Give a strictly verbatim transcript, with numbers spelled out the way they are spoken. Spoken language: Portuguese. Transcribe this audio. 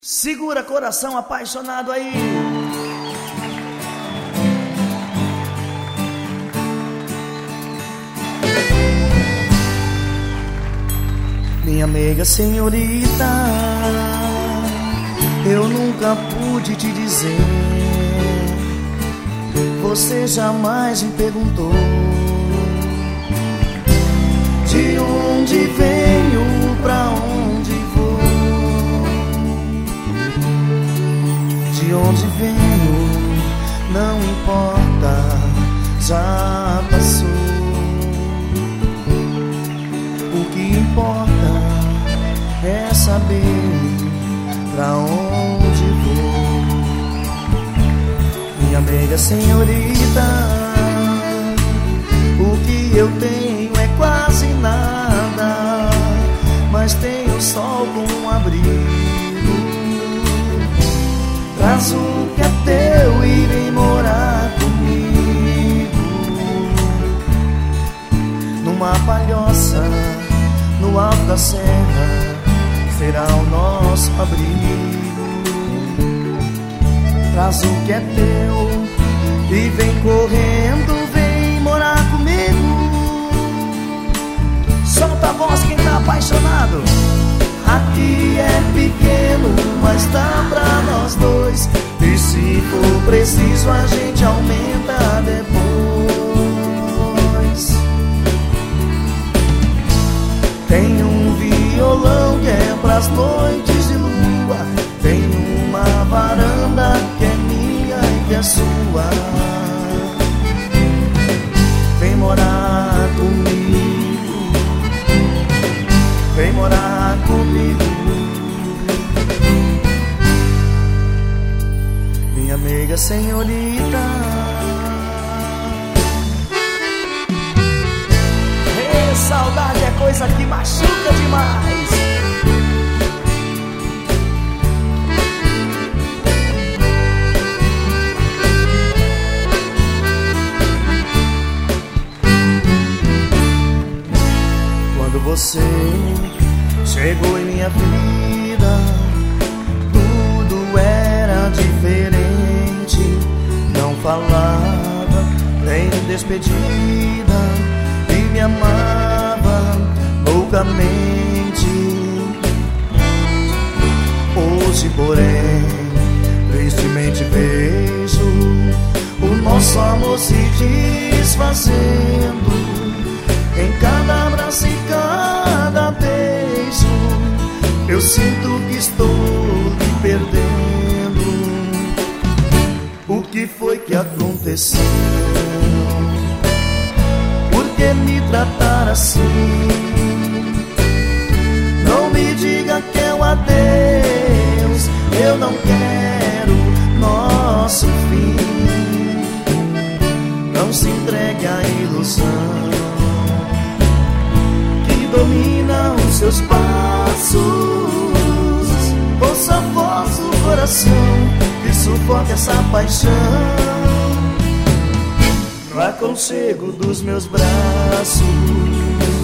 Segura coração apaixonado aí. Minha amiga senhorita, eu nunca pude te dizer. Você jamais me perguntou de onde venho, pra onde vou. De onde venho, não importa, já passou. O que importa é saber pra onde vou. Minha amiga senhorita, o que eu tenho é quase nada, mas tenho o sol como um abrigo. Traz o que é teu e vem morar comigo, numa palhoça no alto da serra, será o nosso abrigo. Traz o que é teu e vem correndo, vem morar comigo. Solta a voz quem tá apaixonado. Aqui é pequeno, mas dá pra nós dois, e se for preciso a gente aumenta depois. Tem um violão que é pras noites de lua, tem uma varanda que é minha e que é sua. Vem morar comigo, vem morar comigo. Minha amiga senhorita, hey, saudade é coisa que machuca demais. Quando você chegou em minha vida, tudo era diferente. Não falava nem despedida e me amava loucamente. Hoje, porém, tristemente vejo o nosso amor se desfazendo. Em cada abraço e cada beijo, eu sinto que estou me perdendo. O que foi que aconteceu? Por que me tratar assim? Não me diga que é o adeus, eu não quero nosso fim. Não se entregue à ilusão domina os seus passos. Ouça a voz do coração que sufoca essa paixão. No aconchego dos meus braços,